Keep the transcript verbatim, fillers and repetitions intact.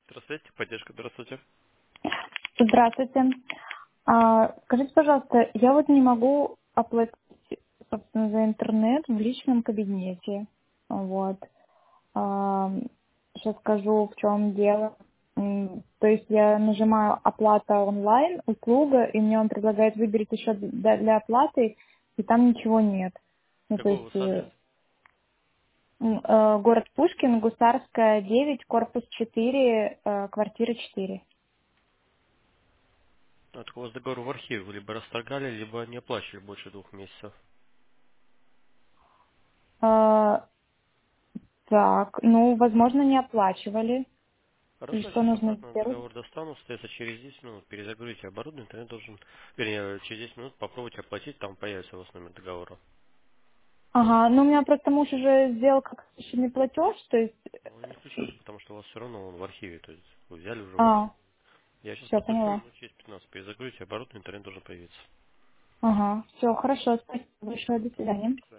Здравствуйте, поддержка, здравствуйте. Здравствуйте. А, скажите, пожалуйста, я вот не могу оплатить, собственно, за интернет в личном кабинете. Вот. А, сейчас скажу, в чем дело. М, То есть я нажимаю оплата онлайн, услуга, и мне он предлагает выберите еще для для оплаты, и там ничего нет. Ну, то Какой у есть вас адрес? э, м, э, город Пушкин, Гусарская, девять, корпус четыре, э, квартира четыре. А, так у вас договор в архиве, вы либо расторгали, либо не оплачивали больше двух месяцев. А, Так, ну, возможно, не оплачивали. И Хорошо, я что сейчас нужно обратно сделать? договор достану, остается через десять минут, перезагрузите оборудование, интернет должен, вернее, через десять минут попробуйте оплатить, там появится у вас номер договора. Ага, ну у меня просто муж уже сделал как не платеж, то есть... Но он не включился, потому что у вас все равно он в архиве, то есть вы взяли уже в А, архив. Я сейчас все, постучу, поняла. минут через пятнадцать перезагрузите оборудование, интернет должен появиться. Ага, все, хорошо, спасибо большое, до свидания.